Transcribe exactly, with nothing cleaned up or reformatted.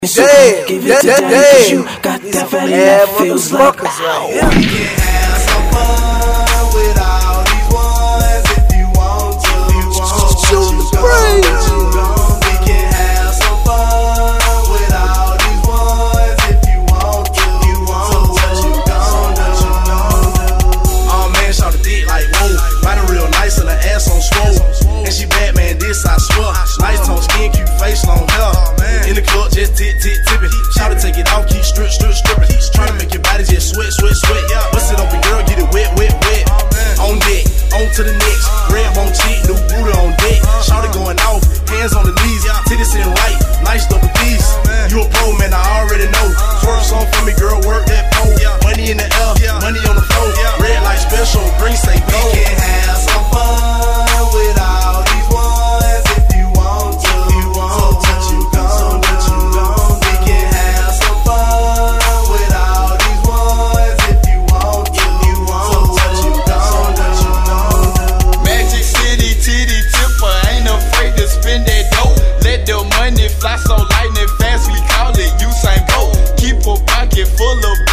Damn, give it to daddy, cause you got that fatty that feels like right. Yeah. We can have some fun with all these ones if you want to. You want to, you gon' what you gon'. We can have some fun with all these ones if you want to. You want what you gon' do. Oh man, shout the dick like whoa, riding real nice and her ass on swole. And she bad man, this I swear. Nice tone skin, cute face, long hair. In the club, just tit tit tipping. Shout to take it off, keep strip strip stripping. Tryna make your body just sweat sweat sweat. Bust it open, girl, get it wet wet wet. On deck, on to the next. Red won't cheat, new booty on deck. Shout it going off, hands on the knees, titties sitting right, nice double D's. You a pro man, I already know. Twerk song for me, girl, work that pole. Money in the air, money on the floor. Red light special, green say go. We can have some fun with all these ones if you want to. You want to, you gon' what you gon'. We can have some fun with all these ones if you want to. You want what you gon' what you gon' do. Magic City, titty tipper, ain't afraid to spend that dough. Let the money fly so lightning fast, we call it Usain Bolt. Keep a pocket full of